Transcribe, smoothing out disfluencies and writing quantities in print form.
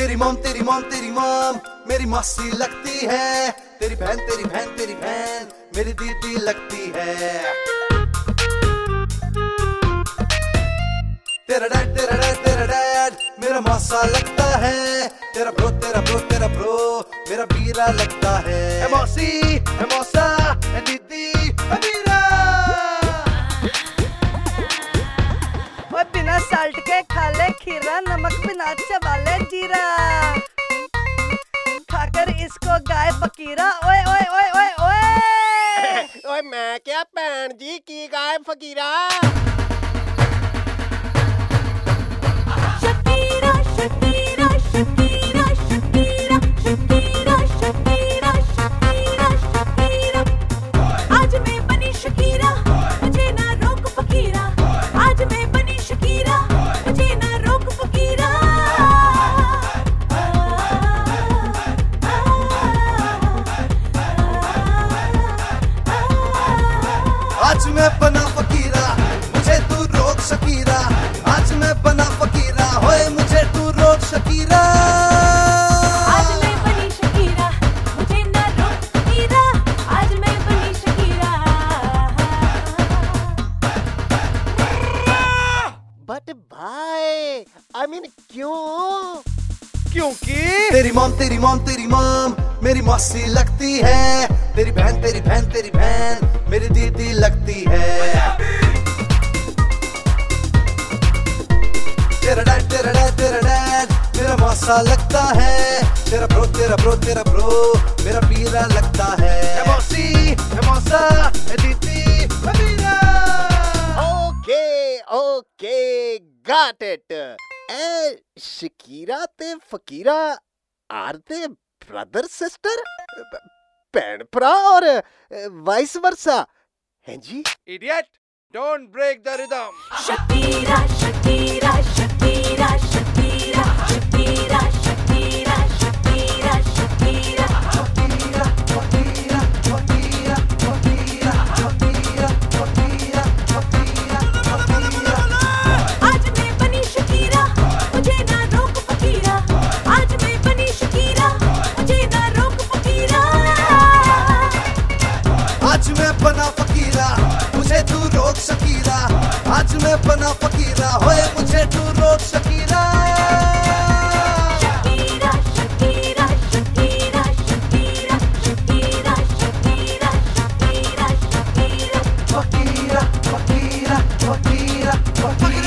तेरी मॉम मेरी मौसी लगती है, तेरी बहन मेरी दीदी लगती है। तेरा डैड मेरा मौसा लगता है, तेरा ब्रो मेरा बीरा लगता है। मौसी मौसा दीदी बीरा। बिना साल्ट के खा ले खीरा, नमक बिना चबा ले जीरा, खाकर इसको गाय फकीरा। ओए ओए ओए ओए ओए ओए मैं क्या भैन जी की गाय फकीरा। Shakira Shakira Shakira Shakira Shakira Shakira Shakira Shakira, आज मैं बनी शकीरा, मुझे ना रोक फकीरा, आज मैं बनी शकीरा, मुझे ना रोक फकीरा। आज मैं बना फकीरा, मुझे तू रोक शकीरा, आज मैं बना फकीरा, होए मुझे तू रोक शकीरा। आज मैं बनी शकीरा, मुझे ना रोक फकीरा, आज मैं बनी शकीरा। बट भाई I mean क्यों? क्योंकि तेरी मॉम मेरी मौसी लगती है, तेरी बहन मेरी दीदी लगती है। तेरा डैड मेरा मौसा लगता है, तेरा ब्रो मेरा बीरा लगता है। मौसी मौसा दीदी बीरा। Okay got it। शकीरा ते फकीरा आर दे ब्रदर सिस्टर, भैन भरा और वाइस वर्सा हैं जी। Idiot, don't break the rhythm। Shakira Shakira Shakira Shakira Shakira Shakira Shakira Shakira, आज मैं बनी शकीरा, मुझे ना रोक फकीरा, आज मैं बनी शकीरा, मुझे ना रोक फकीरा। आज मैं बना फकीरा, मुझे तू रोक शकीरा, आज मैं बना फकीरा, होए मुझे तू रोक Shakira. Shakira Shakira Shakira Shakira Shakira Shakira Shakira Shakira, फकीरा फकीरा फकीरा फकीरा।